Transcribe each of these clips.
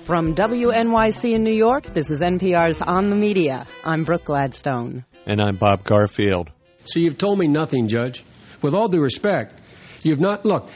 From WNYC in New York, this is NPR's On the Media. I'm Brooke Gladstone. And I'm Bob Garfield. So you've told me nothing, Judge. With all due respect, you've not... Look,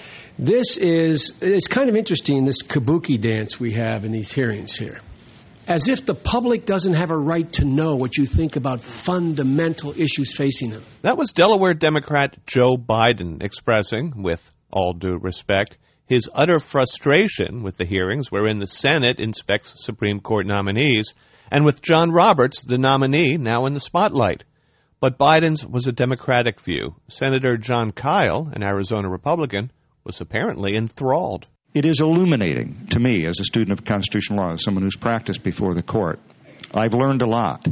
it's kind of interesting, this kabuki dance we have in these hearings here. As if the public doesn't have a right to know what you think about fundamental issues facing them. That was Delaware Democrat Joe Biden expressing, with all due respect, his utter frustration with the hearings wherein the Senate inspects Supreme Court nominees, and with John Roberts, the nominee, now in the spotlight. But Biden's was a Democratic view. Senator John Kyle, an Arizona Republican, was apparently enthralled. It is illuminating to me as a student of constitutional law, as someone who's practiced before the court. I've learned a lot.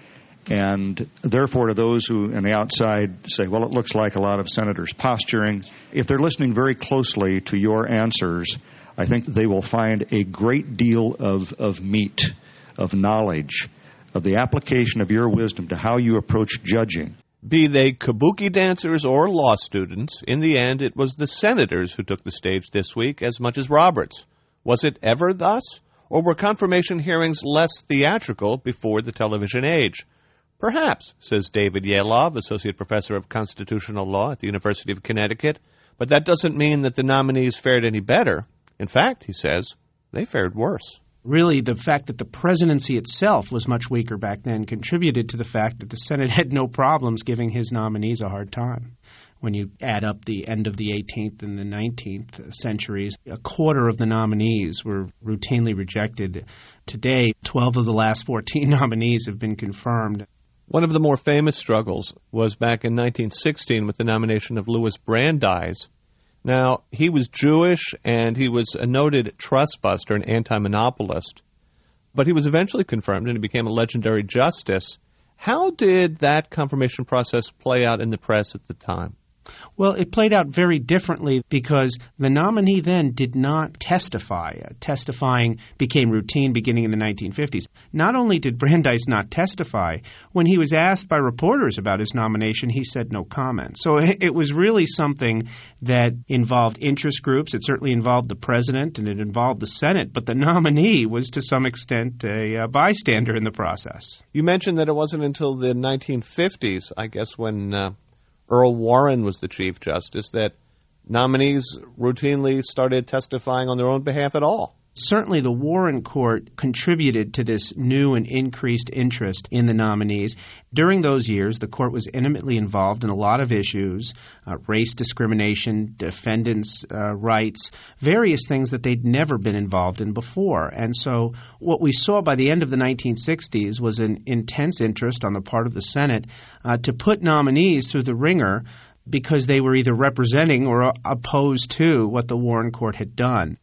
And therefore, to those who on the outside say, well, it looks like a lot of senators posturing, if they're listening very closely to your answers, I think they will find a great deal of meat, of knowledge, of the application of your wisdom to how you approach judging. Be they kabuki dancers or law students, in the end it was the senators who took the stage this week as much as Roberts. Was it ever thus? Or were confirmation hearings less theatrical before the television age? Perhaps, says David Yalov, Associate Professor of Constitutional Law at the University of Connecticut, but that doesn't mean that the nominees fared any better. In fact, he says, they fared worse. Really, the fact that the presidency itself was much weaker back then contributed to the fact that the Senate had no problems giving his nominees a hard time. When you add up the end of the 18th and the 19th centuries, a quarter of the nominees were routinely rejected. Today, 12 of the last 14 nominees have been confirmed. One of the more famous struggles was back in 1916 with the nomination of Louis Brandeis. Now, he was Jewish and he was a noted trustbuster and anti-monopolist, but he was eventually confirmed and he became a legendary justice. How did that confirmation process play out in the press at the time? Well, it played out very differently because the nominee then did not testify. Testifying became routine beginning in the 1950s. Not only did Brandeis not testify, when he was asked by reporters about his nomination, he said no comment. So it was really something that involved interest groups. It certainly involved the president and it involved the Senate, but the nominee was to some extent a bystander in the process. You mentioned that it wasn't until the 1950s, I guess, when Earl Warren was the Chief Justice, that nominees routinely started testifying on their own behalf at all. Certainly the Warren Court contributed to this new and increased interest in the nominees. During those years, the court was intimately involved in a lot of issues, race discrimination, defendants' rights, various things that they'd never been involved in before. And so what we saw by the end of the 1960s was an intense interest on the part of the Senate to put nominees through the ringer because they were either representing or opposed to what the Warren Court had done.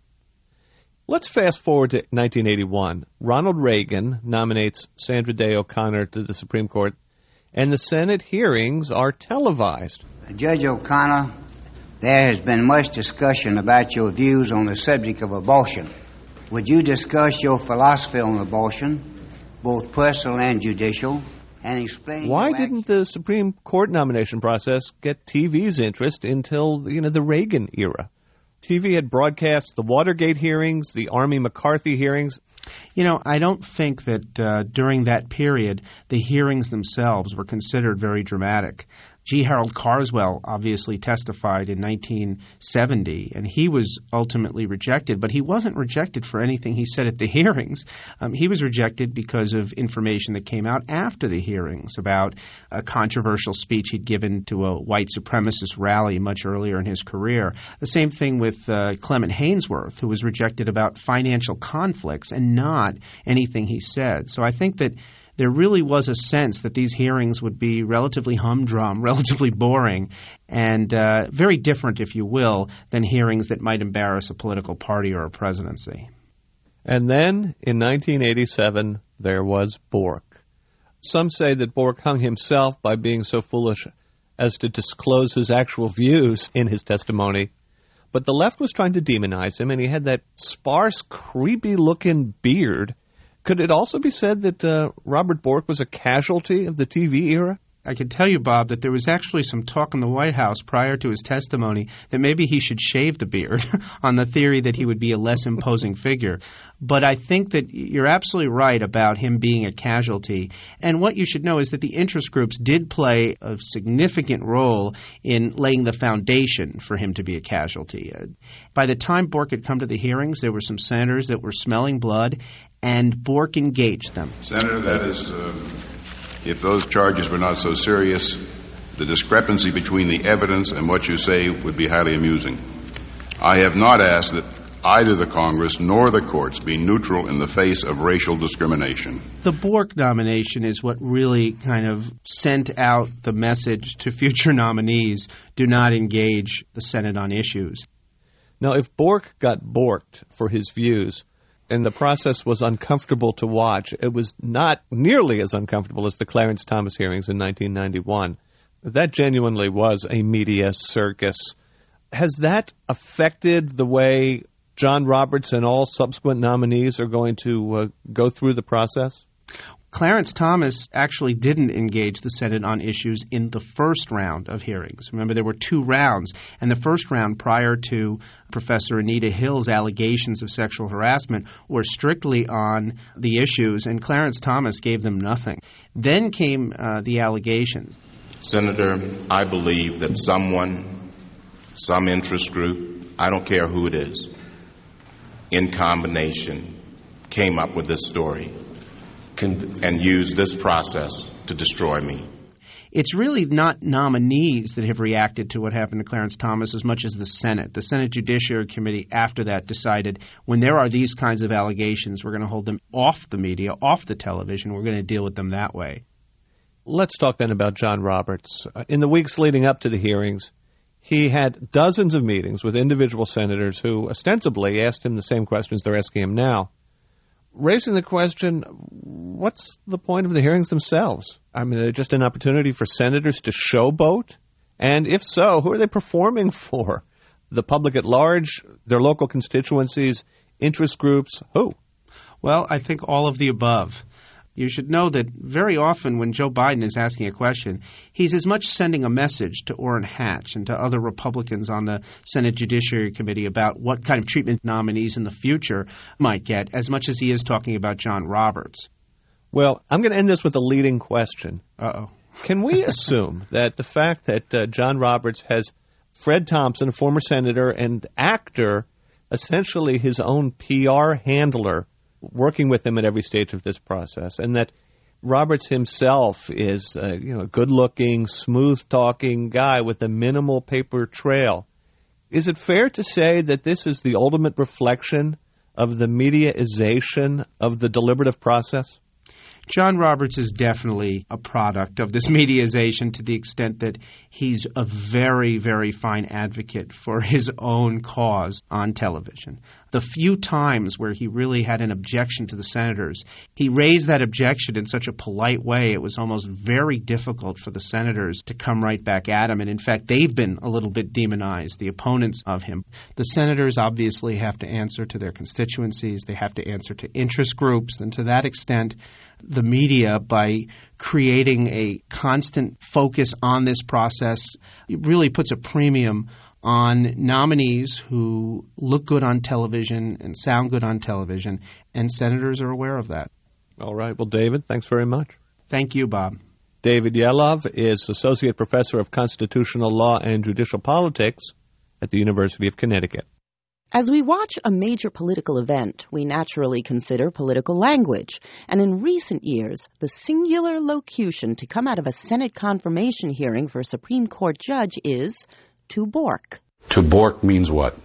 Let's fast forward to 1981. Ronald Reagan nominates Sandra Day O'Connor to the Supreme Court, and the Senate hearings are televised. Judge O'Connor, there has been much discussion about your views on the subject of abortion. Would you discuss your philosophy on abortion, both personal and judicial, and explain... Why didn't the Supreme Court nomination process get TV's interest until, the Reagan era? TV had broadcast the Watergate hearings, the Army McCarthy hearings. I don't think that during that period the hearings themselves were considered very dramatic. G. Harold Carswell obviously testified in 1970, and he was ultimately rejected, but he wasn't rejected for anything he said at the hearings. He was rejected because of information that came out after the hearings about a controversial speech he'd given to a white supremacist rally much earlier in his career. The same thing with Clement Haynsworth, who was rejected about financial conflicts and not anything he said. So I think that there really was a sense that these hearings would be relatively humdrum, relatively boring, and very different, if you will, than hearings that might embarrass a political party or a presidency. And then, in 1987, there was Bork. Some say that Bork hung himself by being so foolish as to disclose his actual views in his testimony. But the left was trying to demonize him, and he had that sparse, creepy-looking beard. Could it also be said that Robert Bork was a casualty of the TV era? I can tell you, Bob, that there was actually some talk in the White House prior to his testimony that maybe he should shave the beard on the theory that he would be a less imposing figure. But I think that you're absolutely right about him being a casualty. And what you should know is that the interest groups did play a significant role in laying the foundation for him to be a casualty. By the time Bork had come to the hearings, there were some senators that were smelling blood, and Bork engaged them. Senator, that is, if those charges were not so serious, the discrepancy between the evidence and what you say would be highly amusing. I have not asked that either the Congress nor the courts be neutral in the face of racial discrimination. The Bork nomination is what really kind of sent out the message to future nominees: do not engage the Senate on issues. Now, if Bork got borked for his views and the process was uncomfortable to watch, it was not nearly as uncomfortable as the Clarence Thomas hearings in 1991. That genuinely was a media circus. Has that affected the way John Roberts and all subsequent nominees are going to go through the process? Clarence Thomas actually didn't engage the Senate on issues in the first round of hearings. Remember, there were 2 rounds, and the first round prior to Professor Anita Hill's allegations of sexual harassment were strictly on the issues, and Clarence Thomas gave them nothing. Then came the allegations. Senator, I believe that someone, some interest group, I don't care who it is, in combination came up with this story and used this process to destroy me. It's really not nominees that have reacted to what happened to Clarence Thomas as much as the Senate. The Senate Judiciary Committee after that decided when there are these kinds of allegations, we're going to hold them off the media, off the television. We're going to deal with them that way. Let's talk then about John Roberts. In the weeks leading up to the hearings, he had dozens of meetings with individual senators who ostensibly asked him the same questions they're asking him now, raising the question, what's the point of the hearings themselves? I mean, they're just an opportunity for senators to showboat? And if so, who are they performing for? The public at large, their local constituencies, interest groups, who? Well, I think all of the above. You should know that very often when Joe Biden is asking a question, he's as much sending a message to Orrin Hatch and to other Republicans on the Senate Judiciary Committee about what kind of treatment nominees in the future might get, as much as he is talking about John Roberts. Well, I'm going to end this with a leading question. Uh-oh. Can we assume that the fact that John Roberts has Fred Thompson, a former senator and actor, essentially his own PR handler, working with him at every stage of this process, and that Roberts himself is a good-looking, smooth-talking guy with a minimal paper trail. Is it fair to say that this is the ultimate reflection of the mediaization of the deliberative process? John Roberts is definitely a product of this mediaization to the extent that he's a very, very fine advocate for his own cause on television. The few times where he really had an objection to the senators, he raised that objection in such a polite way it was almost very difficult for the senators to come right back at him. And in fact, they've been a little bit demonized, the opponents of him. The senators obviously have to answer to their constituencies. They have to answer to interest groups. And to that extent, the media, by creating a constant focus on this process, it really puts a premium on nominees who look good on television and sound good on television, and senators are aware of that. All right. Well, David, thanks very much. Thank you, Bob. David Yelov is Associate Professor of Constitutional Law and Judicial Politics at the University of Connecticut. As we watch a major political event, we naturally consider political language. And in recent years, the singular locution to come out of a Senate confirmation hearing for a Supreme Court judge is to bork. To bork means what?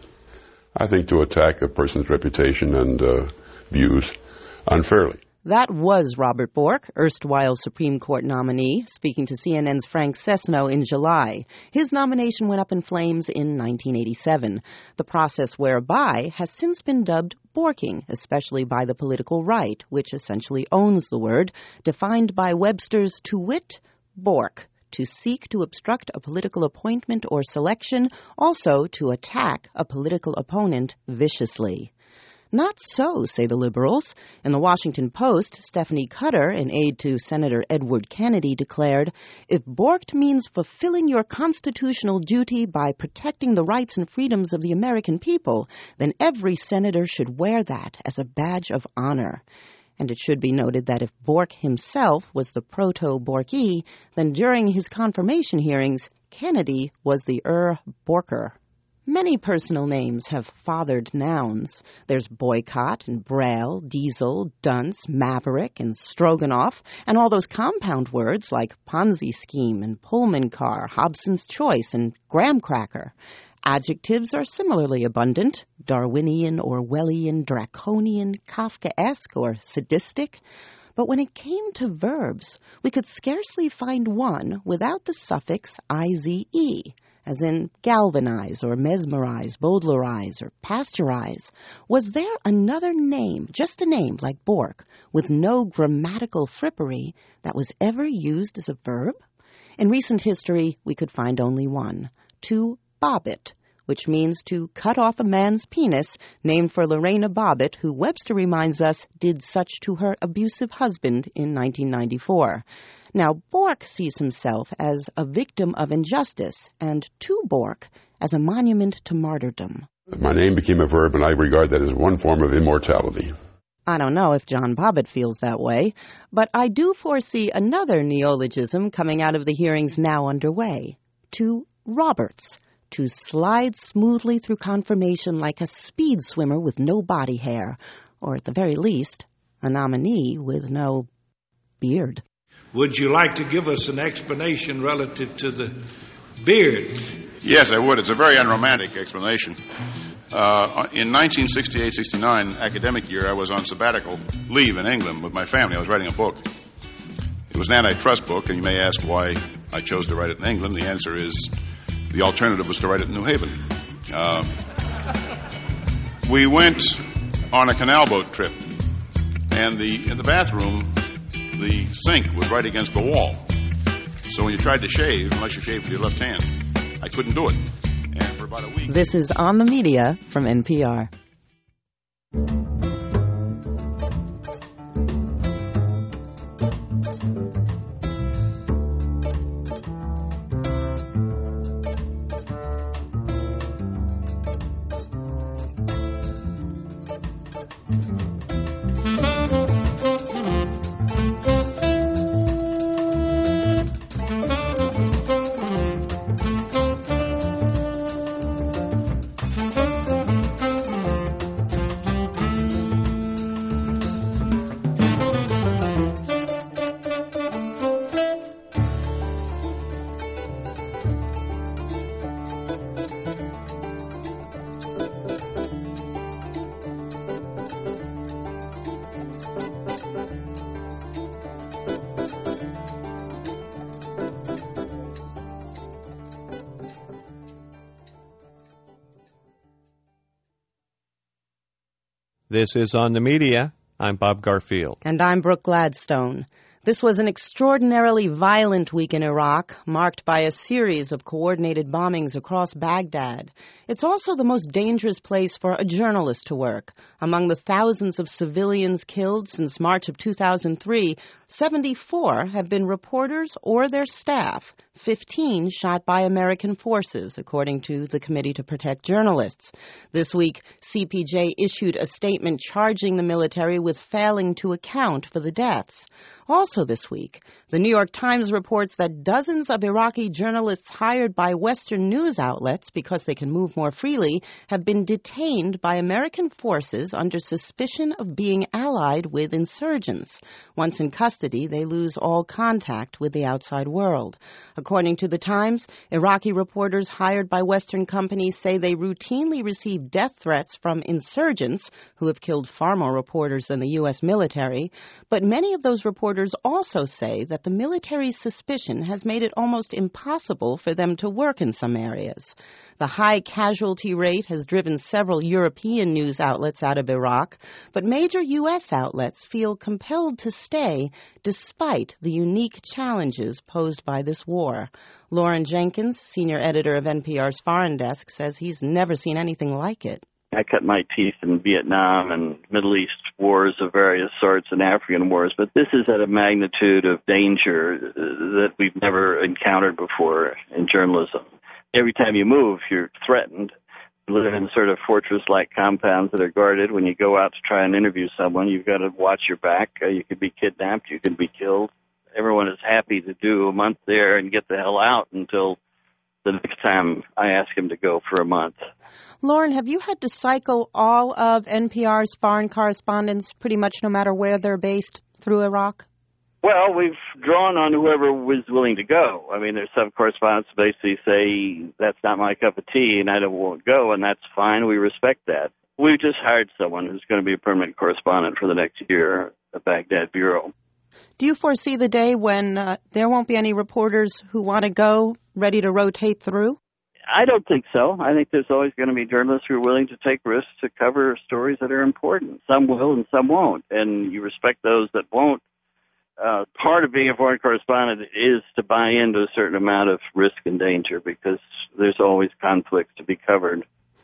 I think to attack a person's reputation and views unfairly. That was Robert Bork, erstwhile Supreme Court nominee, speaking to CNN's Frank Sesno in July. His nomination went up in flames in 1987. The process whereby has since been dubbed borking, especially by the political right, which essentially owns the word, defined by Webster's to wit, bork, to seek to obstruct a political appointment or selection, also to attack a political opponent viciously. Not so, say the liberals. In the Washington Post, Stephanie Cutter, an aide to Senator Edward Kennedy, declared, "If Bork means fulfilling your constitutional duty by protecting the rights and freedoms of the American people, then every senator should wear that as a badge of honor." And it should be noted that if Bork himself was the proto-Borkie, then during his confirmation hearings, Kennedy was the Borker. Many personal names have fathered nouns. There's boycott and braille, diesel, dunce, maverick, and stroganoff, and all those compound words like Ponzi scheme and Pullman car, Hobson's choice, and graham cracker. Adjectives are similarly abundant: Darwinian, Orwellian, draconian, Kafkaesque, or sadistic. But when it came to verbs, we could scarcely find one without the suffix ize, as in galvanize or mesmerize, Bowdlerize, or pasteurize. Was there another name, just a name like Bork, with no grammatical frippery, that was ever used as a verb? In recent history, we could find only one: to bobbit, which means to cut off a man's penis, named for Lorena Bobbitt, who Webster reminds us did such to her abusive husband in 1994. Now, Bork sees himself as a victim of injustice, and to Bork as a monument to martyrdom. My name became a verb, and I regard that as one form of immortality. I don't know if John Bobbitt feels that way, but I do foresee another neologism coming out of the hearings now underway: to Roberts, to slide smoothly through confirmation like a speed swimmer with no body hair, or at the very least, a nominee with no beard. Would you like to give us an explanation relative to the beard? Yes, I would. It's a very unromantic explanation. In 1968-69 academic year, I was on sabbatical leave in England with my family. I was writing a book. It was an antitrust book, and you may ask why I chose to write it in England. The answer is the alternative was to write it in New Haven. We went on a canal boat trip, and in the bathroom, the sink was right against the wall. So when you tried to shave, unless you shaved with your left hand, I couldn't do it. And for about a week... This is On the Media from NPR. This is On the Media. I'm Bob Garfield. And I'm Brooke Gladstone. This was an extraordinarily violent week in Iraq, marked by a series of coordinated bombings across Baghdad. It's also the most dangerous place for a journalist to work. Among the thousands of civilians killed since March of 2003, 74 have been reporters or their staff, 15 shot by American forces, according to the Committee to Protect Journalists. This week, CPJ issued a statement charging the military with failing to account for the deaths. Also this week, the New York Times reports that dozens of Iraqi journalists hired by Western news outlets because they can move more freely have been detained by American forces under suspicion of being allied with insurgents. Once in custody, they lose all contact with the outside world. According to the Times, Iraqi reporters hired by Western companies say they routinely receive death threats from insurgents who have killed far more reporters than the U.S. military. But many of those reporters also say that the military's suspicion has made it almost impossible for them to work in some areas. The high casualty rate has driven several European news outlets out of Iraq, but major U.S. outlets feel compelled to stay despite the unique challenges posed by this war. Lauren Jenkins, senior editor of NPR's Foreign Desk, says he's never seen anything like it. I cut my teeth in Vietnam and Middle East wars of various sorts and African wars, but this is at a magnitude of danger that we've never encountered before in journalism. Every time you move, you're threatened. You live in sort of fortress-like compounds that are guarded. When you go out to try and interview someone, you've got to watch your back. You could be kidnapped. You could be killed. Everyone is happy to do a month there and get the hell out until the next time I ask him to go for a month. Loren, have you had to cycle all of NPR's foreign correspondents, pretty much no matter where they're based, through Iraq? Well, we've drawn on whoever was willing to go. I mean, there's some correspondents who basically say, that's not my cup of tea and I won't go, and that's fine. We respect that. We've just hired someone who's going to be a permanent correspondent for the next year at the Baghdad Bureau. Do you foresee the day when there won't be any reporters who want to go, ready to rotate through? I don't think so. I think there's always going to be journalists who are willing to take risks to cover stories that are important. Some will and some won't, and you respect those that won't. Part of being a foreign correspondent is to buy into a certain amount of risk and danger because there's always conflicts to be covered.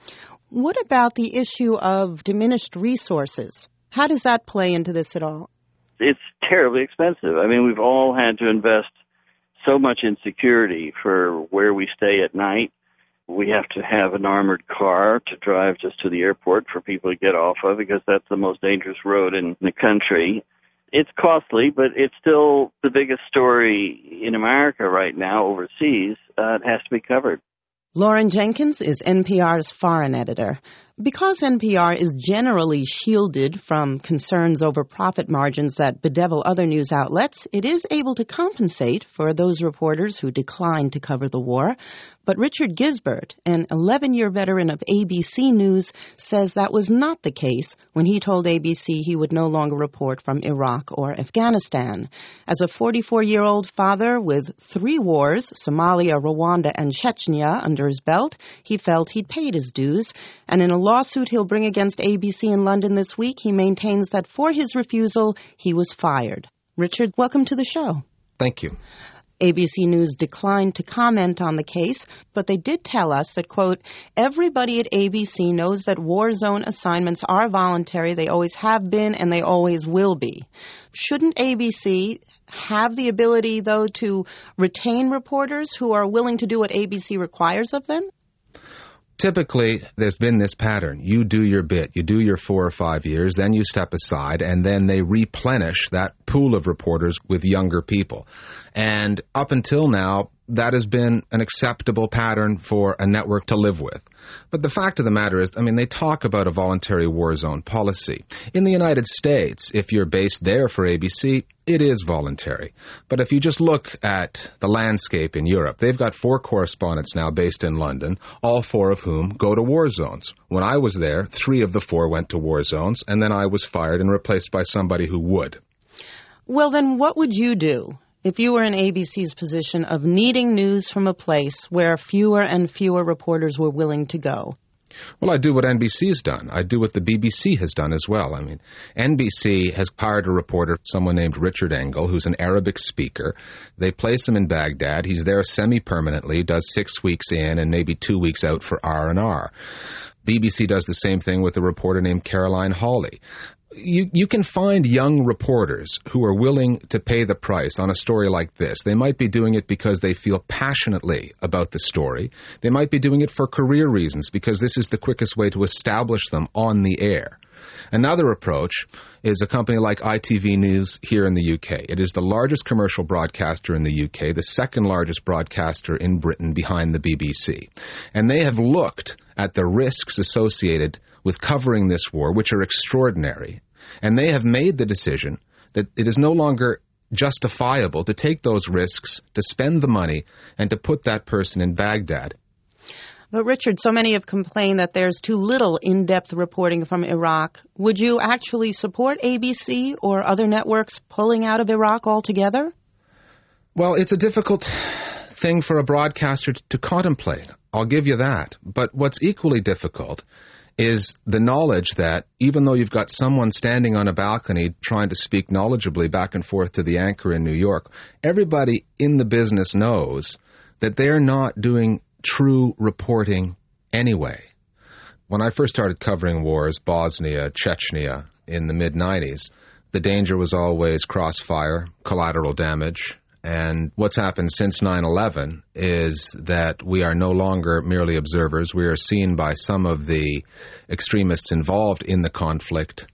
What about the issue of diminished resources? How does that play into this at all? It's terribly expensive. I mean, we've all had to invest so much in security for where we stay at night. We have to have an armored car to drive just to the airport for people to get off of because that's the most dangerous road in the country. It's costly, but it's still the biggest story in America right now overseas. It has to be covered. Loren Jenkins is NPR's foreign editor. Because NPR is generally shielded from concerns over profit margins that bedevil other news outlets, it is able to compensate for those reporters who decline to cover the war. But Richard Gisbert, an 11-year veteran of ABC News, says that was not the case when he told ABC he would no longer report from Iraq or Afghanistan. As a 44-year-old father with 3 wars, Somalia, Rwanda, and Chechnya, under his belt, he felt he'd paid his dues. And in a lawsuit he'll bring against ABC in London this week, he maintains that for his refusal, he was fired. Richard, welcome to the show. Thank you. ABC News declined to comment on the case, but they did tell us that, quote, everybody at ABC knows that war zone assignments are voluntary. They always have been and they always will be. Shouldn't ABC have the ability, though, to retain reporters who are willing to do what ABC requires of them? Typically, there's been this pattern. You do your bit. You do your 4 or 5 years, then you step aside, and then they replenish that pool of reporters with younger people. And up until now, that has been an acceptable pattern for a network to live with. But the fact of the matter is, they talk about a voluntary war zone policy. In the United States, if you're based there for ABC, it is voluntary. But if you just look at the landscape in Europe, they've got 4 correspondents now based in London, all 4 of whom go to war zones. When I was there, 3 of the 4 went to war zones, and then I was fired and replaced by somebody who would. Well, then what would you do if you were in ABC's position of needing news from a place where fewer and fewer reporters were willing to go? Well, I do what NBC's done. I do what the BBC has done as well. NBC has hired a reporter, someone named Richard Engel, who's an Arabic speaker. They place him in Baghdad. He's there semi-permanently, does 6 weeks in and maybe 2 weeks out for R&R. BBC does the same thing with a reporter named Caroline Hawley. You can find young reporters who are willing to pay the price on a story like this. They might be doing it because they feel passionately about the story. They might be doing it for career reasons because this is the quickest way to establish them on the air. Another approach is a company like ITV News here in the UK. It is the largest commercial broadcaster in the UK, the second largest broadcaster in Britain behind the BBC. And they have looked at the risks associated with covering this war, which are extraordinary. And they have made the decision that it is no longer justifiable to take those risks, to spend the money, and to put that person in Baghdad. But Richard, so many have complained that there's too little in-depth reporting from Iraq. Would you actually support ABC or other networks pulling out of Iraq altogether? Well, it's a difficult thing for a broadcaster to contemplate. I'll give you that. But what's equally difficult is the knowledge that even though you've got someone standing on a balcony trying to speak knowledgeably back and forth to the anchor in New York, everybody in the business knows that they're not doing true reporting anyway. When I first started covering wars, Bosnia, Chechnya, in the mid-'90s, the danger was always crossfire, collateral damage, and what's happened since 9/11 is that we are no longer merely observers. We are seen by some of the extremists involved in the conflict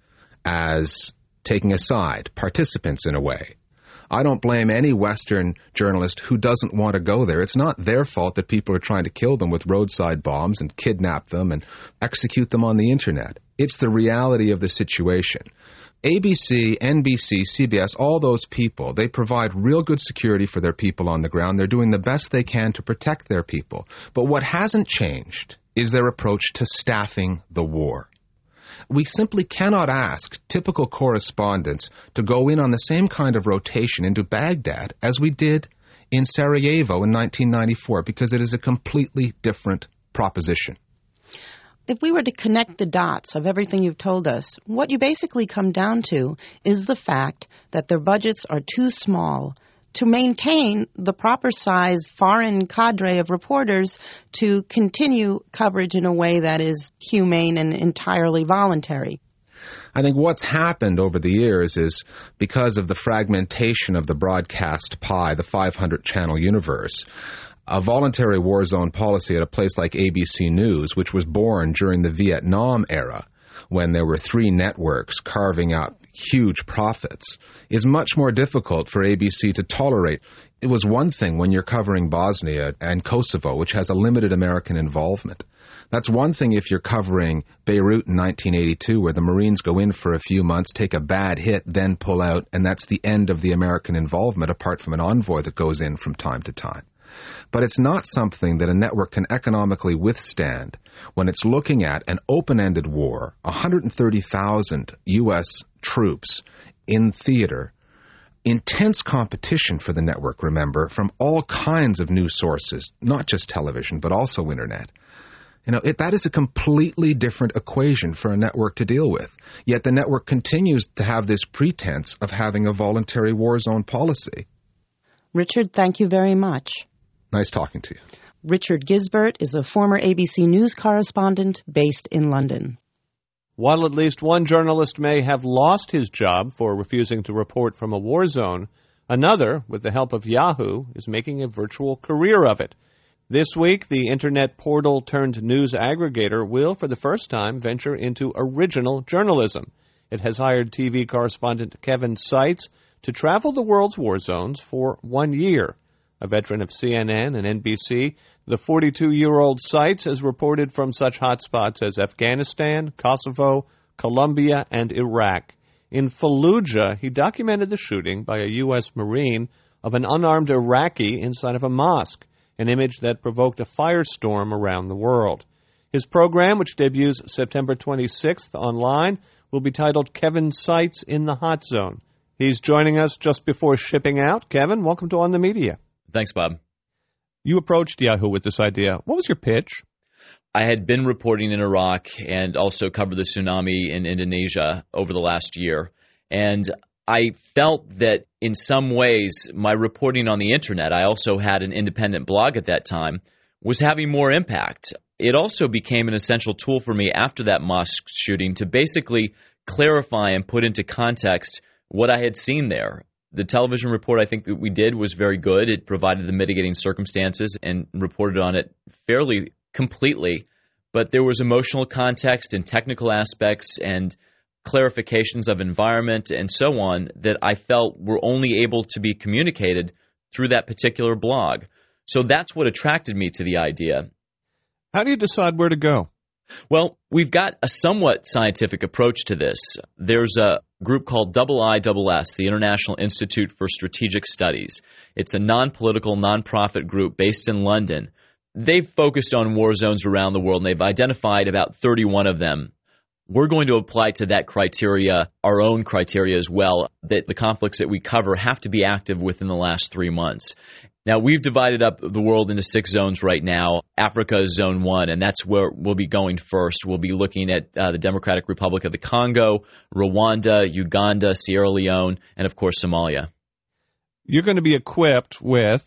as taking a side, participants in a way. I don't blame any Western journalist who doesn't want to go there. It's not their fault that people are trying to kill them with roadside bombs and kidnap them and execute them on the Internet. It's the reality of the situation. ABC, NBC, CBS, all those people, they provide real good security for their people on the ground. They're doing the best they can to protect their people. But what hasn't changed is their approach to staffing the war. We simply cannot ask typical correspondents to go in on the same kind of rotation into Baghdad as we did in Sarajevo in 1994, because it is a completely different proposition. If we were to connect the dots of everything you've told us, what you basically come down to is the fact that their budgets are too small to maintain the proper size foreign cadre of reporters to continue coverage in a way that is humane and entirely voluntary. I think what's happened over the years is because of the fragmentation of the broadcast pie, the 500-channel universe, a voluntary war zone policy at a place like ABC News, which was born during the Vietnam era, when there were 3 networks carving up huge profits, is much more difficult for ABC to tolerate. It was one thing when you're covering Bosnia and Kosovo, which has a limited American involvement. That's one thing if you're covering Beirut in 1982, where the Marines go in for a few months, take a bad hit, then pull out, and that's the end of the American involvement, apart from an envoy that goes in from time to time. But it's not something that a network can economically withstand when it's looking at an open-ended war, 130,000 U.S. troops in theater, intense competition for the network, remember, from all kinds of news sources, not just television, but also Internet. That is a completely different equation for a network to deal with. Yet the network continues to have this pretense of having a voluntary war zone policy. Richard, thank you very much. Nice talking to you. Richard Gisbert is a former ABC News correspondent based in London. While at least one journalist may have lost his job for refusing to report from a war zone, another, with the help of Yahoo, is making a virtual career of it. This week, the Internet portal-turned-news aggregator will, for the first time, venture into original journalism. It has hired TV correspondent Kevin Seitz to travel the world's war zones for 1 year. A veteran of CNN and NBC, the 42-year-old Seitz has reported from such hotspots as Afghanistan, Kosovo, Colombia, and Iraq. In Fallujah, he documented the shooting by a U.S. Marine of an unarmed Iraqi inside of a mosque, an image that provoked a firestorm around the world. His program, which debuts September 26th online, will be titled Kevin Seitz in the Hot Zone. He's joining us just before shipping out. Kevin, welcome to On the Media. Thanks, Bob. You approached Yahoo with this idea. What was your pitch? I had been reporting in Iraq and also covered the tsunami in Indonesia over the last year. And I felt that in some ways my reporting on the Internet, I also had an independent blog at that time, was having more impact. It also became an essential tool for me after that mosque shooting to basically clarify and put into context what I had seen there. The television report I think that we did was very good. It provided the mitigating circumstances and reported on it fairly completely. But there was emotional context and technical aspects and clarifications of environment and so on that I felt were only able to be communicated through that particular blog. So that's what attracted me to the idea. How do you decide where to go? Well, we've got a somewhat scientific approach to this. There's a group called IISS, the International Institute for Strategic Studies. It's a non-political, non-profit group based in London. They've focused on war zones around the world, and they've identified about 31 of them. We're going to apply to that criteria our own criteria as well, that the conflicts that we cover have to be active within the last 3 months. Now, we've divided up the world into 6 zones right now. Africa is Zone 1, and that's where we'll be going first. We'll be looking at the Democratic Republic of the Congo, Rwanda, Uganda, Sierra Leone, and, of course, Somalia. You're going to be equipped with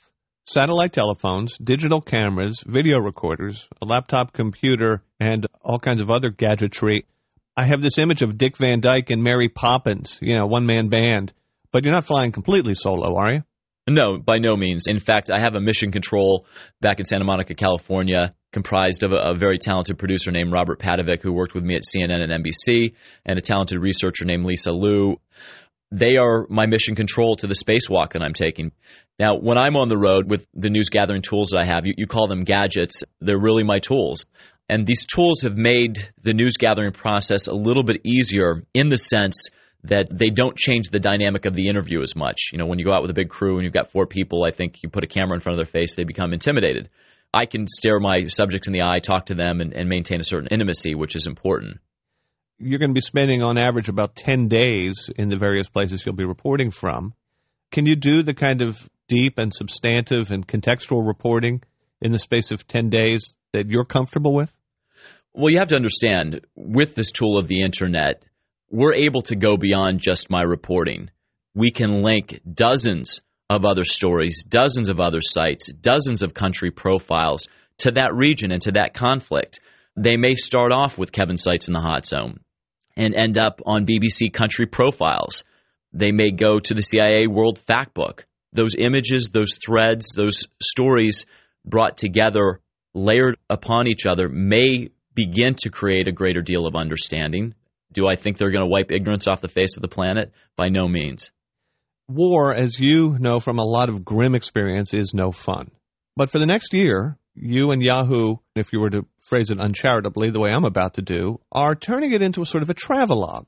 satellite telephones, digital cameras, video recorders, a laptop computer, and all kinds of other gadgetry. I have this image of Dick Van Dyke and Mary Poppins, one-man band. But you're not flying completely solo, are you? No, by no means. In fact, I have a mission control back in Santa Monica, California, comprised of a very talented producer named Robert Padovic, who worked with me at CNN and NBC, and a talented researcher named Lisa Liu. They are my mission control to the spacewalk that I'm taking. Now, when I'm on the road with the news gathering tools that I have, you call them gadgets. They're really my tools. And these tools have made the news gathering process a little bit easier in the sense that they don't change the dynamic of the interview as much. When you go out with a big crew and you've got 4 people, I think you put a camera in front of their face, they become intimidated. I can stare my subjects in the eye, talk to them, and maintain a certain intimacy, which is important. You're going to be spending on average about 10 days in the various places you'll be reporting from. Can you do the kind of deep and substantive and contextual reporting in the space of 10 days that you're comfortable with? Well, you have to understand, with this tool of the Internet, we're able to go beyond just my reporting. We can link dozens of other stories, dozens of other sites, dozens of country profiles to that region and to that conflict. They may start off with Kevin Seitz in the Hot Zone and end up on BBC Country Profiles. They may go to the CIA World Factbook. Those images, those threads, those stories brought together, layered upon each other, may begin to create a greater deal of understanding. Do I think they're going to wipe ignorance off the face of the planet? By no means. War, as you know from a lot of grim experience, is no fun. But for the next year, you and Yahoo, if you were to phrase it uncharitably the way I'm about to do, are turning it into a sort of a travelogue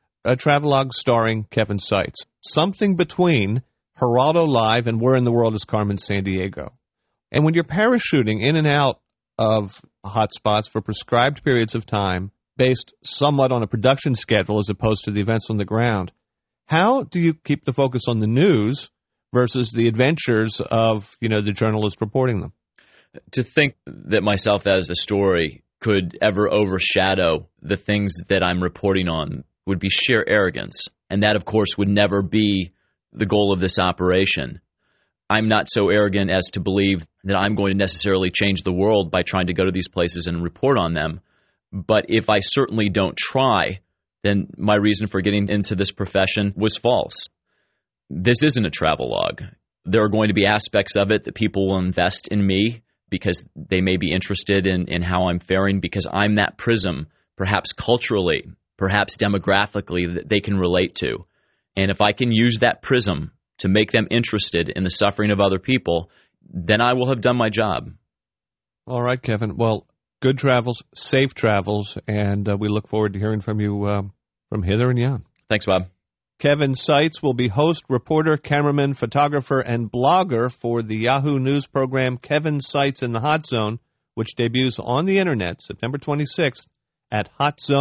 starring Kevin Seitz, something between Geraldo Live and Where in the World is Carmen Sandiego. And when you're parachuting in and out of hotspots for prescribed periods of time, based somewhat on a production schedule as opposed to the events on the ground, how do you keep the focus on the news versus the adventures of, the journalist reporting them? To think that myself as a story could ever overshadow the things that I'm reporting on would be sheer arrogance. And that, of course, would never be the goal of this operation. I'm not so arrogant as to believe that I'm going to necessarily change the world by trying to go to these places and report on them. But if I certainly don't try, then my reason for getting into this profession was false. This isn't a travelogue. There are going to be aspects of it that people will invest in me because they may be interested in how I'm faring, because I'm that prism, perhaps culturally, perhaps demographically, that they can relate to. And if I can use that prism to make them interested in the suffering of other people, then I will have done my job. All right, Kevin. Well, good travels, safe travels, and we look forward to hearing from you from hither and yon. Thanks, Bob. Kevin Seitz will be host, reporter, cameraman, photographer, and blogger for the Yahoo News program Kevin Seitz in the Hot Zone, which debuts on the Internet September 26th at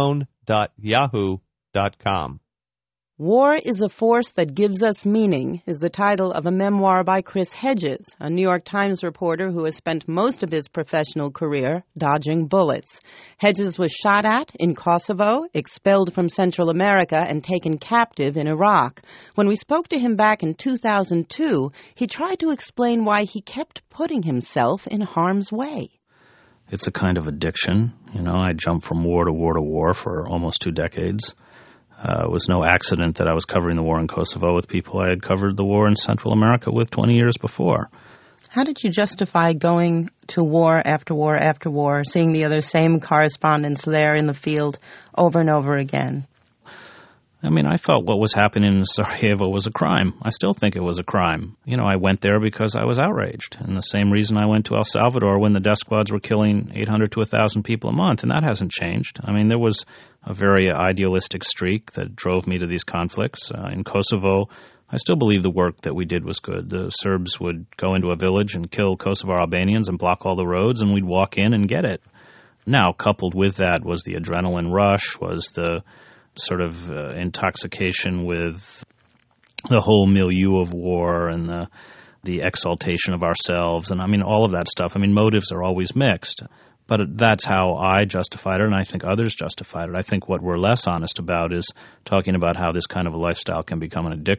hotzone.yahoo.com. War is a Force That Gives Us Meaning is the title of a memoir by Chris Hedges, a New York Times reporter who has spent most of his professional career dodging bullets. Hedges was shot at in Kosovo, expelled from Central America, and taken captive in Iraq. When we spoke to him back in 2002, he tried to explain why he kept putting himself in harm's way. It's a kind of addiction. I jumped from war to war to war for almost 2 decades. It was no accident that I was covering the war in Kosovo with people I had covered the war in Central America with 20 years before. How did you justify going to war after war after war, seeing the same correspondents there in the field over and over again? I thought what was happening in Sarajevo was a crime. I still think it was a crime. I went there because I was outraged. And the same reason I went to El Salvador when the death squads were killing 800 to 1,000 people a month, and that hasn't changed. There was a very idealistic streak that drove me to these conflicts. In Kosovo, I still believe the work that we did was good. The Serbs would go into a village and kill Kosovar Albanians and block all the roads, and we'd walk in and get it. Now, coupled with that was the adrenaline rush, was the sort of intoxication with the whole milieu of war and the exaltation of ourselves. And all of that stuff. Motives are always mixed. But that's how I justified it, and I think others justified it. I think what we're less honest about is talking about how this kind of a lifestyle can become an addiction.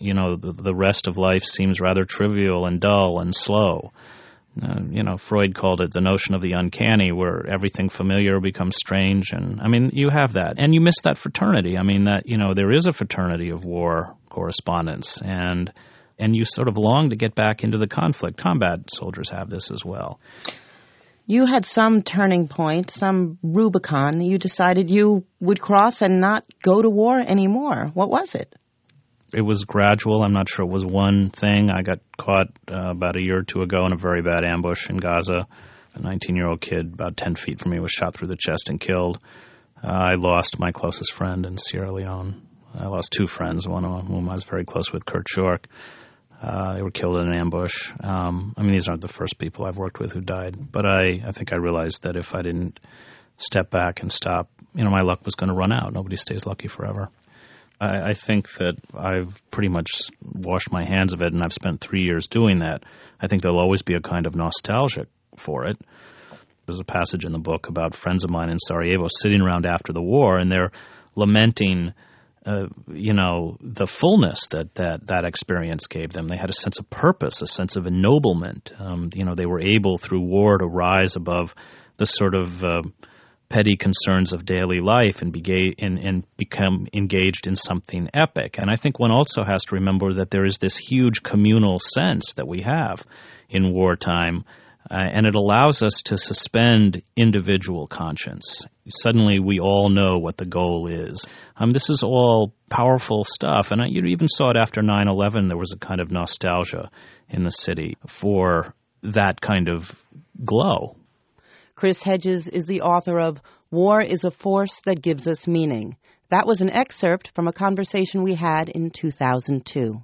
the rest of life seems rather trivial and dull and slow. Freud called it the notion of the uncanny, where everything familiar becomes strange. And, you have that. And you miss that fraternity. There is a fraternity of war correspondents. And you sort of long to get back into the conflict. Combat soldiers have this as well. You had some turning point, some Rubicon. You decided you would cross and not go to war anymore. What was it? It was gradual. I'm not sure it was one thing. I got caught about a year or two ago in a very bad ambush in Gaza. A 19-year-old kid about 10 feet from me was shot through the chest and killed. I lost my closest friend in Sierra Leone. I lost two friends, one of whom I was very close with, Kurt Schork. They were killed in an ambush. These aren't the first people I've worked with who died. But I think I realized that if I didn't step back and stop, my luck was going to run out. Nobody stays lucky forever. I think that I've pretty much washed my hands of it, and I've spent 3 years doing that. I think there'll always be a kind of nostalgia for it. There's a passage in the book about friends of mine in Sarajevo sitting around after the war, and they're lamenting, the fullness that experience gave them. They had a sense of purpose, a sense of ennoblement. They were able through war to rise above the sort of petty concerns of daily life and become engaged in something epic. And I think one also has to remember that there is this huge communal sense that we have in wartime, and it allows us to suspend individual conscience. Suddenly we all know what the goal is. This is all powerful stuff, and you even saw it after 9/11. There was a kind of nostalgia in the city for that kind of glow. Chris Hedges is the author of War is a Force That Gives Us Meaning. That was an excerpt from a conversation we had in 2002.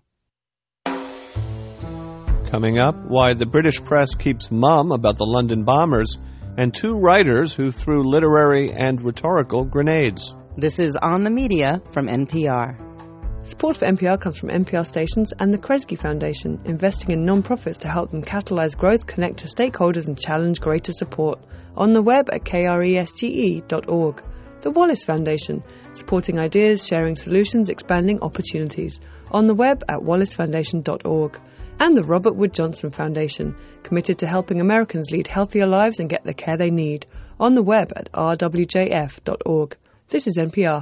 Coming up, why the British press keeps mum about the London bombers, and two writers who threw literary and rhetorical grenades. This is On the Media from NPR. Support for NPR comes from NPR stations and the Kresge Foundation, investing in non-profits to help them catalyze growth, connect to stakeholders, and challenge greater support. On the web at kresge.org. The Wallace Foundation, supporting ideas, sharing solutions, expanding opportunities. On the web at wallacefoundation.org. And the Robert Wood Johnson Foundation, committed to helping Americans lead healthier lives and get the care they need. On the web at rwjf.org. This is NPR.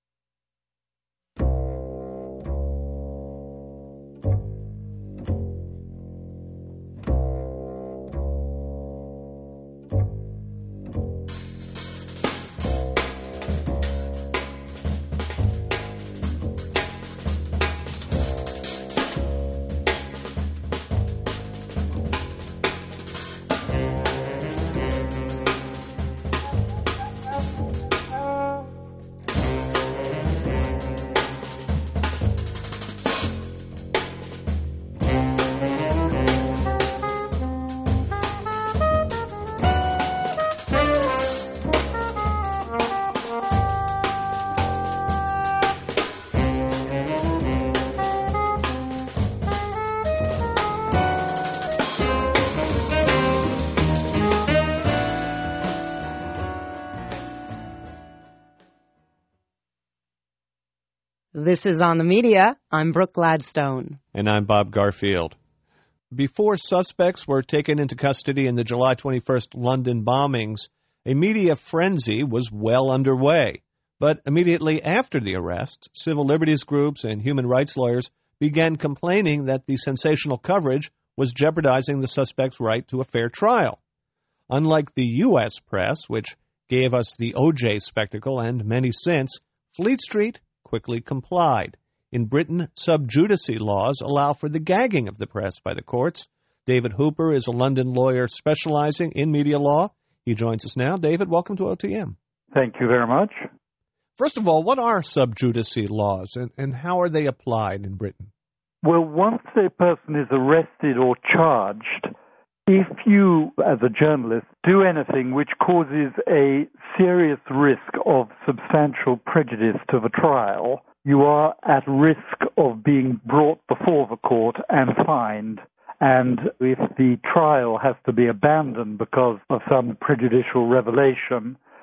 This is On the Media. I'm Brooke Gladstone. And I'm Bob Garfield. Before suspects were taken into custody in the July 21st London bombings, a media frenzy was well underway. But immediately after the arrests, civil liberties groups and human rights lawyers began complaining that the sensational coverage was jeopardizing the suspects' right to a fair trial. Unlike the U.S. press, which gave us the O.J. spectacle and many since, Fleet Street quickly complied. In Britain, sub judice laws allow for the gagging of the press by the courts. David Hooper is a London lawyer specializing in media law. He joins us now. David, welcome to OTM. Thank you very much. First of all, what are sub judice laws, and how are they applied in Britain? Well, once a person is arrested or charged, if you, as a journalist, do anything which causes a serious risk of substantial prejudice to the trial, you are at risk of being brought before the court and fined. And if the trial has to be abandoned because of some prejudicial revelation,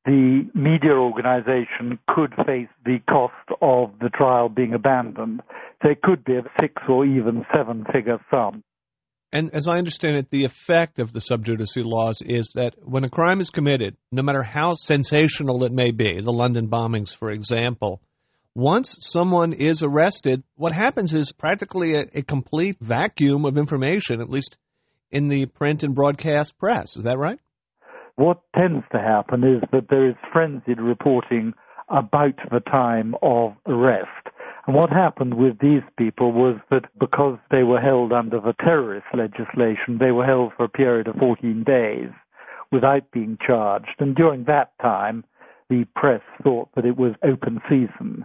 the media organization could face the cost of the trial being abandoned. So it could be a 6 or even 7-figure sum. And as I understand it, the effect of the sub judice laws is that when a crime is committed, no matter how sensational it may be, the London bombings, for example, once someone is arrested, what happens is practically a complete vacuum of information, at least in the print and broadcast press. Is that right? What tends to happen is that there is frenzied reporting about the time of arrest. And what happened with these people was that because they were held under the terrorist legislation, they were held for a period of 14 days without being charged. And during that time, the press thought that it was open season.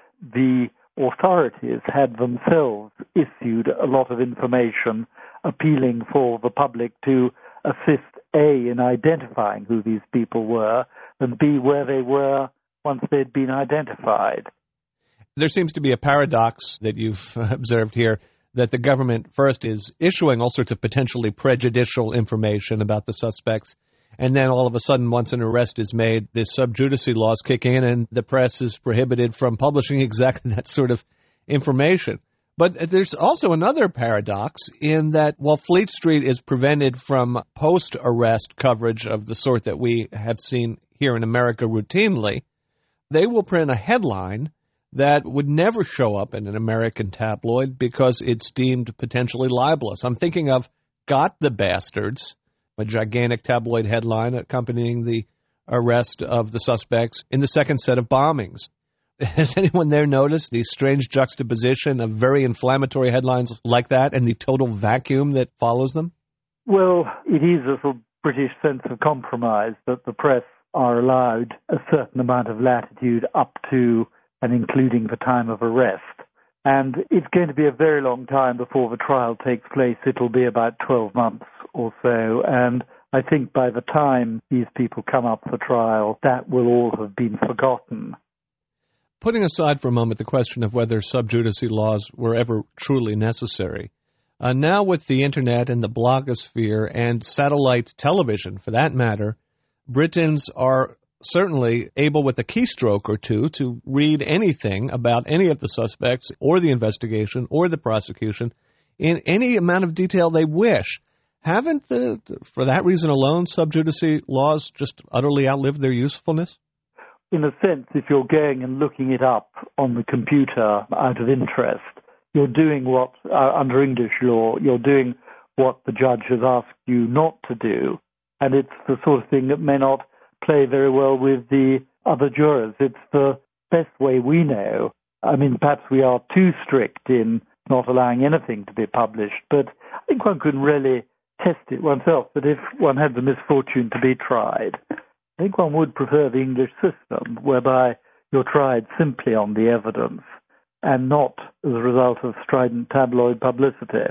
The authorities had themselves issued a lot of information appealing for the public to assist, A, in identifying who these people were, and B, where they were once they'd been identified. There seems to be a paradox that you've observed here, that the government first is issuing all sorts of potentially prejudicial information about the suspects, and then all of a sudden, once an arrest is made, the sub judice laws kick in and the press is prohibited from publishing exactly that sort of information. But there's also another paradox in that while Fleet Street is prevented from post-arrest coverage of the sort that we have seen here in America routinely, they will print a headline that would never show up in an American tabloid because it's deemed potentially libelous. I'm thinking of Got the Bastards, a gigantic tabloid headline accompanying the arrest of the suspects in the second set of bombings. Has anyone there noticed the strange juxtaposition of very inflammatory headlines like that and the total vacuum that follows them? Well, it is a sort of British sense of compromise that the press are allowed a certain amount of latitude up to and including the time of arrest. And it's going to be a very long time before the trial takes place. It'll be about 12 months or so. And I think by the time these people come up for trial, that will all have been forgotten. Putting aside for a moment the question of whether sub judice laws were ever truly necessary, now with the Internet and the blogosphere and satellite television, for that matter, Britons are certainly able with a keystroke or two to read anything about any of the suspects or the investigation or the prosecution in any amount of detail they wish. Haven't, for that reason alone, sub judice laws just utterly outlived their usefulness? In a sense, if you're going and looking it up on the computer out of interest, you're doing what, under English law, you're doing what the judge has asked you not to do. And it's the sort of thing that may not play very well with the other jurors. It's the best way we know. I mean, perhaps we are too strict in not allowing anything to be published, but I think one can really test it oneself, that if one had the misfortune to be tried, I think one would prefer the English system, whereby you're tried simply on the evidence and not as a result of strident tabloid publicity.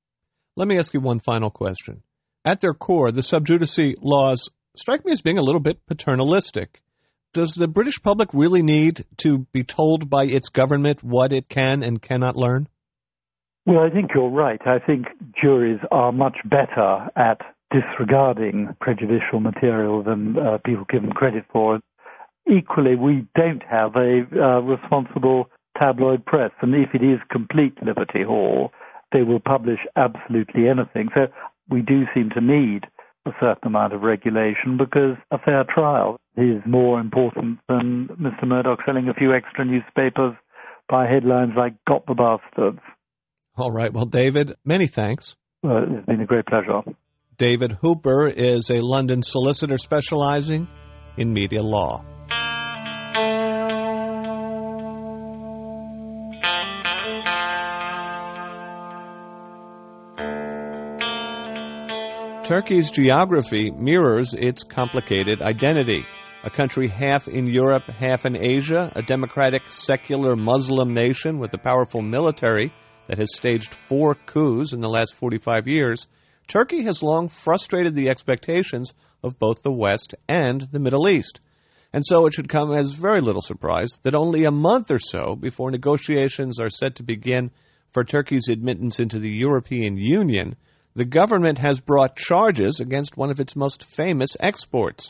Let me ask you one final question. At their core, the sub judice laws strike me as being a little bit paternalistic. Does the British public really need to be told by its government what it can and cannot learn? Well, I think you're right. I think juries are much better at disregarding prejudicial material than people give them credit for. Equally, we don't have a responsible tabloid press, and if it is complete Liberty Hall, they will publish absolutely anything. So we do seem to need a certain amount of regulation because a fair trial is more important than Mr. Murdoch selling a few extra newspapers by headlines like Got the Bastards. All right. Well, David, many thanks. Well, it's been a great pleasure. David Hooper is a London solicitor specializing in media law. Turkey's geography mirrors its complicated identity. A country half in Europe, half in Asia, a democratic, secular Muslim nation with a powerful military that has staged 4 coups in the last 45 years, Turkey has long frustrated the expectations of both the West and the Middle East. And so it should come as very little surprise that only a month or so before negotiations are set to begin for Turkey's admittance into the European Union, the government has brought charges against one of its most famous exports.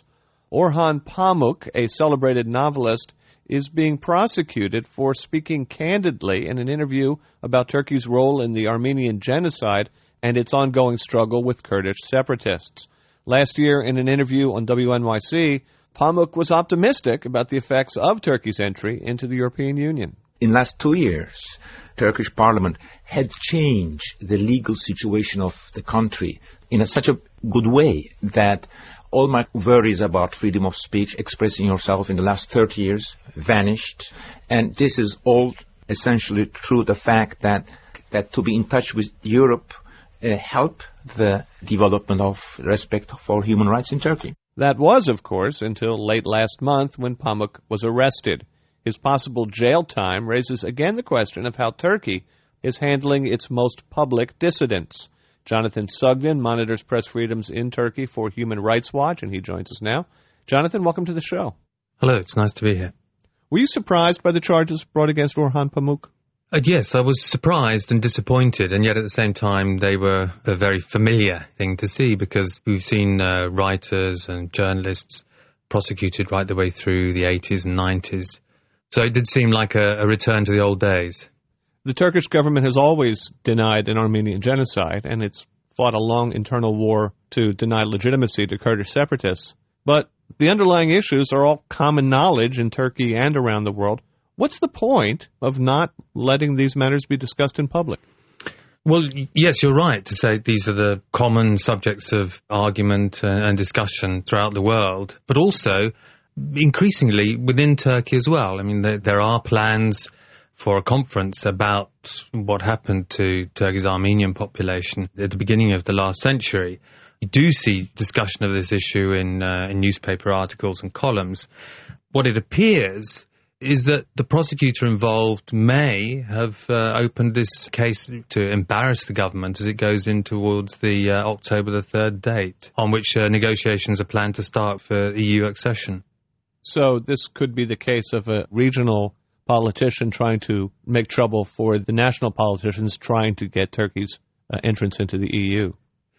Orhan Pamuk, a celebrated novelist, is being prosecuted for speaking candidly in an interview about Turkey's role in the Armenian genocide and its ongoing struggle with Kurdish separatists. Last year, in an interview on WNYC, Pamuk was optimistic about the effects of Turkey's entry into the European Union. In the last 2 years, Turkish parliament had changed the legal situation of the country in such a good way that all my worries about freedom of speech, expressing yourself in the last 30 years, vanished. And this is all essentially through the fact that to be in touch with Europe help the development of respect for human rights in Turkey. That was, of course, until late last month when Pamuk was arrested. His possible jail time raises again the question of how Turkey is handling its most public dissidents. Jonathan Sugden monitors press freedoms in Turkey for Human Rights Watch, and he joins us now. Jonathan, welcome to the show. Hello, it's nice to be here. Were you surprised by the charges brought against Orhan Pamuk? Yes, I was surprised and disappointed, and yet at the same time they were a very familiar thing to see because we've seen writers and journalists prosecuted right the way through the 80s and 90s. So it did seem like a return to the old days. The Turkish government has always denied an Armenian genocide, and it's fought a long internal war to deny legitimacy to Kurdish separatists. But the underlying issues are all common knowledge in Turkey and around the world. What's the point of not letting these matters be discussed in public? Well, yes, you're right to say these are the common subjects of argument and discussion throughout the world, but also increasingly within Turkey as well. I mean, there are plans for a conference about what happened to Turkey's Armenian population at the beginning of the last century. You do see discussion of this issue in newspaper articles and columns. What it appears is that the prosecutor involved may have opened this case to embarrass the government as it goes in towards the October the 3rd date, on which negotiations are planned to start for EU accession. So this could be the case of a regional politician trying to make trouble for the national politicians trying to get Turkey's entrance into the EU.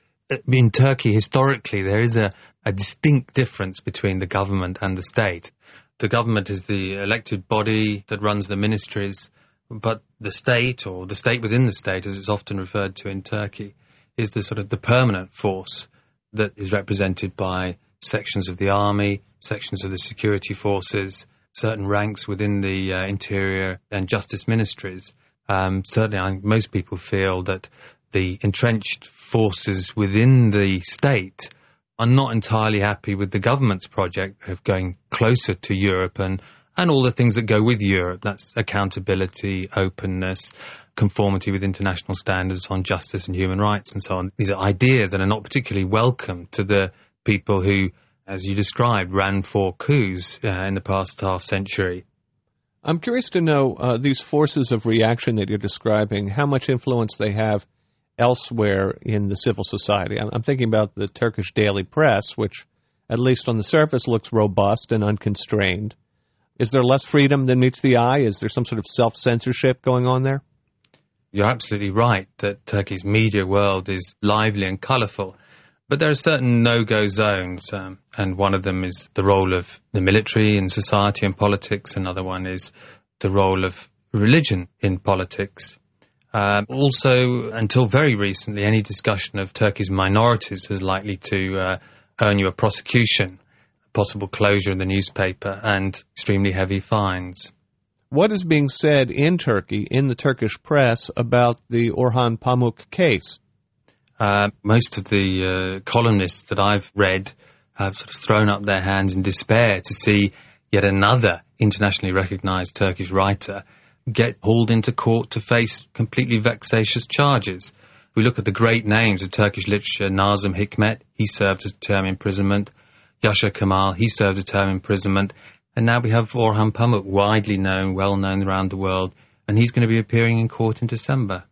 In Turkey, historically, there is a distinct difference between the government and the state. The government is the elected body that runs the ministries, but the state, or the state within the state, as it's often referred to in Turkey, is the sort of the permanent force that is represented by sections of the army, sections of the security forces, certain ranks within the interior and justice ministries. Certainly, most people feel that the entrenched forces within the state are not entirely happy with the government's project of going closer to Europe and all the things that go with Europe. That's accountability, openness, conformity with international standards on justice and human rights and so on. These are ideas that are not particularly welcome to the people who, as you described, ran for coups in the past half century. I'm curious to know these forces of reaction that you're describing, how much influence they have elsewhere in the civil society. I'm thinking about the Turkish daily press, which, at least on the surface, looks robust and unconstrained. Is there less freedom than meets the eye? Is there some sort of self-censorship going on there? You're absolutely right that Turkey's media world is lively and colourful, but there are certain no-go zones, and one of them is the role of the military in society and politics. Another one is the role of religion in politics. Also, until very recently, any discussion of Turkey's minorities is likely to earn you a prosecution, possible closure in the newspaper, and extremely heavy fines. What is being said in Turkey, in the Turkish press, about the Orhan Pamuk case? Most of the columnists that I've read have sort of thrown up their hands in despair to see yet another internationally recognized Turkish writer get hauled into court to face completely vexatious charges. We look at the great names of Turkish literature. Nazım Hikmet, he served a term imprisonment. Yasha Kemal, he served a term imprisonment. And now we have Orhan Pamuk, widely known, well known around the world, and he's going to be appearing in court in December.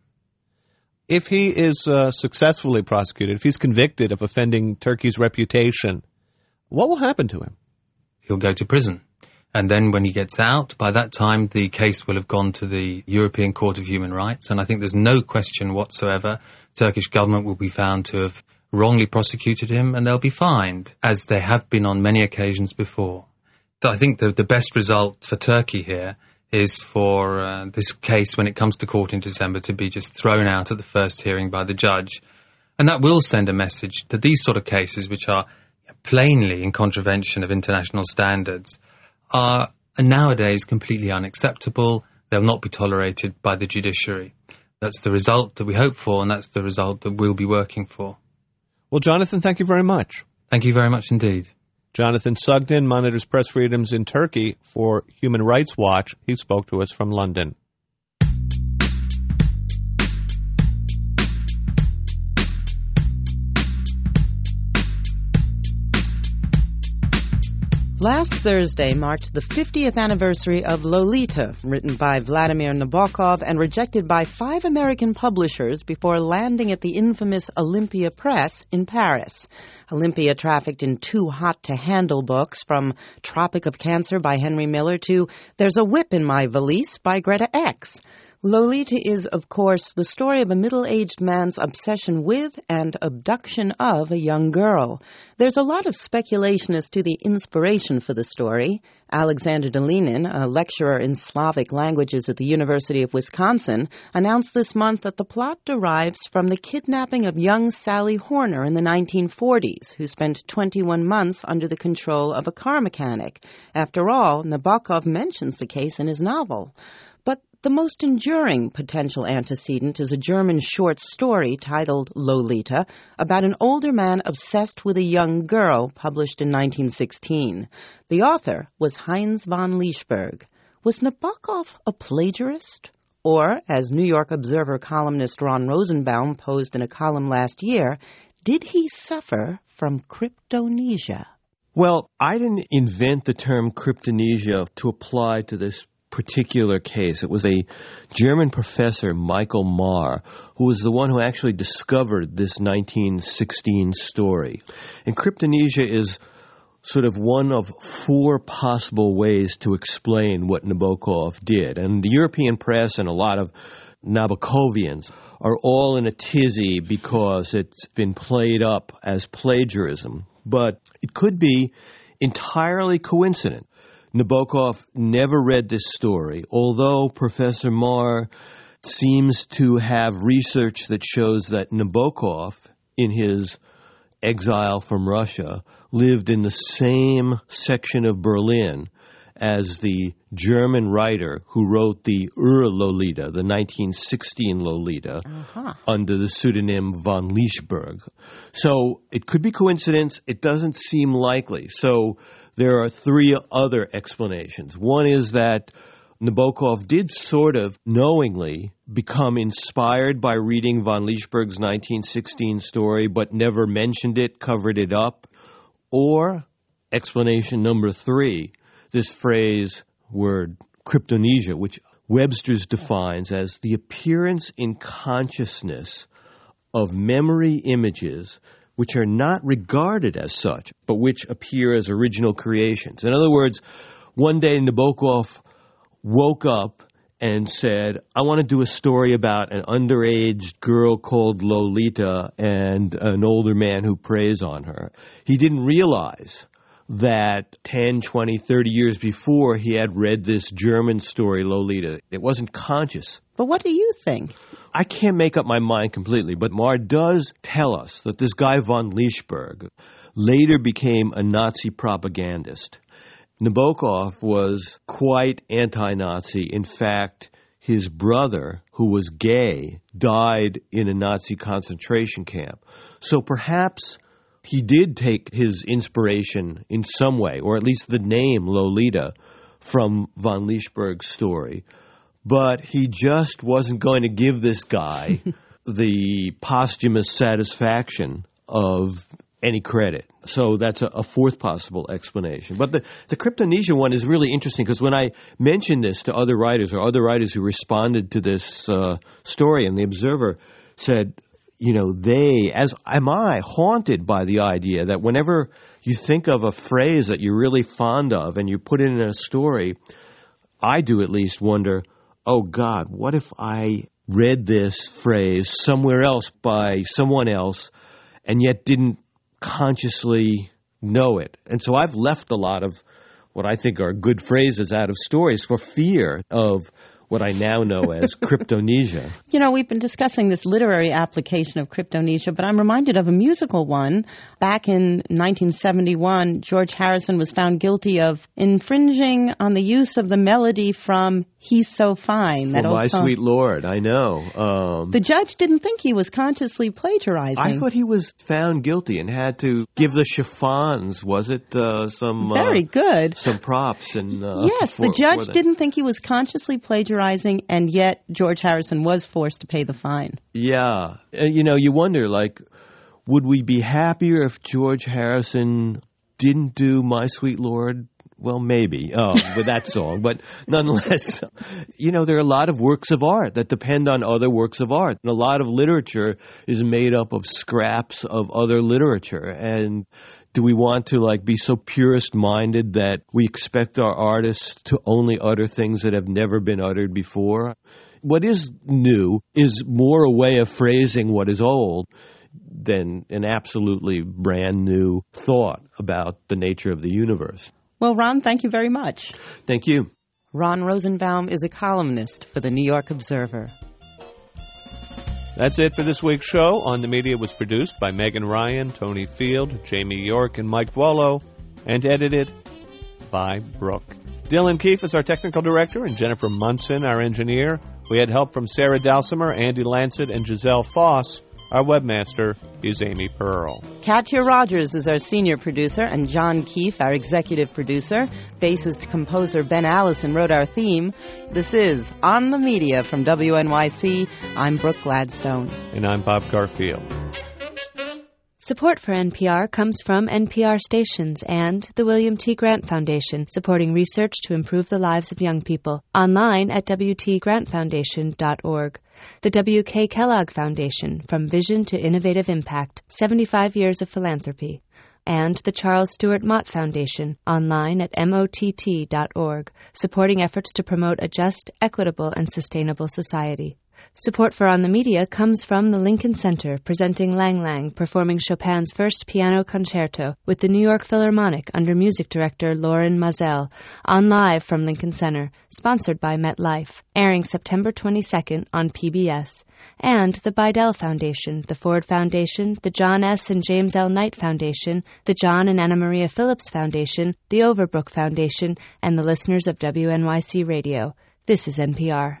If he is successfully prosecuted, if he's convicted of offending Turkey's reputation, what will happen to him? He'll go to prison. And then when he gets out, by that time, the case will have gone to the European Court of Human Rights. And I think there's no question whatsoever Turkish government will be found to have wrongly prosecuted him, and they'll be fined, as they have been on many occasions before. So I think the best result for Turkey here is for this case, when it comes to court in December, to be just thrown out at the first hearing by the judge. And that will send a message that these sort of cases, which are plainly in contravention of international standards, are nowadays completely unacceptable. They'll not be tolerated by the judiciary. That's the result that we hope for, and that's the result that we'll be working for. Well, Jonathan, thank you very much. Thank you very much indeed. Jonathan Sugden monitors press freedoms in Turkey for Human Rights Watch. He spoke to us from London. Last Thursday marked the 50th anniversary of Lolita, written by Vladimir Nabokov and rejected by 5 American publishers before landing at the infamous Olympia Press in Paris. Olympia trafficked in 2 hot-to-handle books, from Tropic of Cancer by Henry Miller to There's a Whip in My Valise by Greta X. Lolita is, of course, the story of a middle-aged man's obsession with and abduction of a young girl. There's a lot of speculation as to the inspiration for the story. Alexander Dolinin, a lecturer in Slavic languages at the University of Wisconsin, announced this month that the plot derives from the kidnapping of young Sally Horner in the 1940s, who spent 21 months under the control of a car mechanic. After all, Nabokov mentions the case in his novel. But the most enduring potential antecedent is a German short story titled Lolita, about an older man obsessed with a young girl, published in 1916. The author was Heinz von Liesberg. Was Nabokov a plagiarist? Or, as New York Observer columnist Ron Rosenbaum posed in a column last year, did he suffer from cryptomnesia? Well, I didn't invent the term cryptomnesia to apply to this particular case. It was a German professor, Michael Marr, who was the one who actually discovered this 1916 story. And cryptomnesia is sort of one of 4 possible ways to explain what Nabokov did. And the European press and a lot of Nabokovians are all in a tizzy because it's been played up as plagiarism. But it could be entirely coincident. Nabokov never read this story, although Professor Marr seems to have research that shows that Nabokov, in his exile from Russia, lived in the same section of Berlin as the German writer who wrote the Lolita, the 1916 Lolita, under the pseudonym von Liesberg. So it could be coincidence. It doesn't seem likely. So there are 3 other explanations. One is that Nabokov did sort of knowingly become inspired by reading von Liesberg's 1916 story, but never mentioned it, covered it up. Or, explanation number 3, this word cryptomnesia, which Webster's defines as the appearance in consciousness of memory images which are not regarded as such, but which appear as original creations. In other words, one day Nabokov woke up and said, I want to do a story about an underage girl called Lolita and an older man who preys on her. He didn't realize that 10, 20, 30 years before he had read this German story, Lolita. It wasn't conscious. But what do you think? I can't make up my mind completely, but Marr does tell us that this guy von Liesberg later became a Nazi propagandist. Nabokov was quite anti-Nazi. In fact, his brother, who was gay, died in a Nazi concentration camp. So perhaps he did take his inspiration in some way, or at least the name Lolita, from von Liesberg's story. But he just wasn't going to give this guy the posthumous satisfaction of any credit. So that's a 4th possible explanation. But the cryptomnesia one is really interesting because when I mentioned this to other writers or other writers who responded to this story, and the Observer said, you know, they, as am I, haunted by the idea that whenever you think of a phrase that you're really fond of and you put it in a story, I do at least wonder, oh God, what if I read this phrase somewhere else by someone else and yet didn't consciously know it. And so I've left a lot of what I think are good phrases out of stories for fear of what I now know as cryptonesia. You know, we've been discussing this literary application of cryptonesia, but I'm reminded of a musical one. Back in 1971, George Harrison was found guilty of infringing on the use of the melody from He's So Fine. That My Sweet Lord, I know. The judge didn't think he was consciously plagiarizing. I thought he was found guilty and had to give the chiffons, was it, some... Very good. Some props. And yes, the judge didn't think he was consciously plagiarizing, and yet George Harrison was forced to pay the fine. Yeah. You know, you wonder, like, would we be happier if George Harrison didn't do My Sweet Lord? Well, maybe, with that song. But nonetheless, you know, there are a lot of works of art that depend on other works of art. And a lot of literature is made up of scraps of other literature. And do we want to, like, be so purist-minded that we expect our artists to only utter things that have never been uttered before? What is new is more a way of phrasing what is old than an absolutely brand new thought about the nature of the universe. Well, Ron, thank you very much. Thank you. Ron Rosenbaum is a columnist for the New York Observer. That's it for this week's show. On the Media was produced by Megan Ryan, Tony Field, Jamie York, and Mike Vuolo, and edited by Brooke. Dylan Keefe is our technical director, and Jennifer Munson, our engineer. We had help from Sarah Dalsimer, Andy Lancet, and Giselle Foss. Our webmaster is Amy Pearl. Katya Rogers is our senior producer, and John Keefe, our executive producer. Bassist-composer Ben Allison wrote our theme. This is On the Media from WNYC. I'm Brooke Gladstone. And I'm Bob Garfield. Support for NPR comes from NPR stations and the William T. Grant Foundation, supporting research to improve the lives of young people. Online at WTGrantFoundation.org. The W.K. Kellogg Foundation, From Vision to Innovative Impact, 75 Years of Philanthropy. And the Charles Stewart Mott Foundation, online at MOTT.org, supporting efforts to promote a just, equitable, and sustainable society. Support for On the Media comes from the Lincoln Center, presenting Lang Lang, performing Chopin's first piano concerto with the New York Philharmonic under music director Lauren Mazel, on Live from Lincoln Center, sponsored by MetLife, airing September 22nd on PBS. And the Bidell Foundation, the Ford Foundation, the John S. and James L. Knight Foundation, the John and Anna Maria Phillips Foundation, the Overbrook Foundation, and the listeners of WNYC Radio. This is NPR.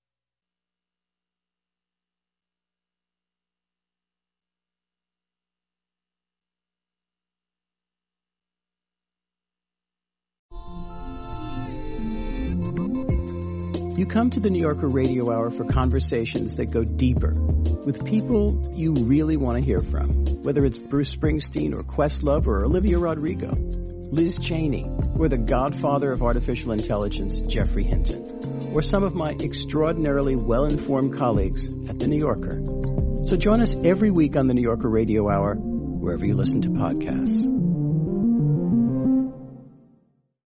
You come to the New Yorker Radio Hour for conversations that go deeper with people you really want to hear from, whether it's Bruce Springsteen or Questlove or Olivia Rodrigo, Liz Cheney, or the godfather of artificial intelligence, Jeffrey Hinton, or some of my extraordinarily well-informed colleagues at The New Yorker. So join us every week on the New Yorker Radio Hour, wherever you listen to podcasts.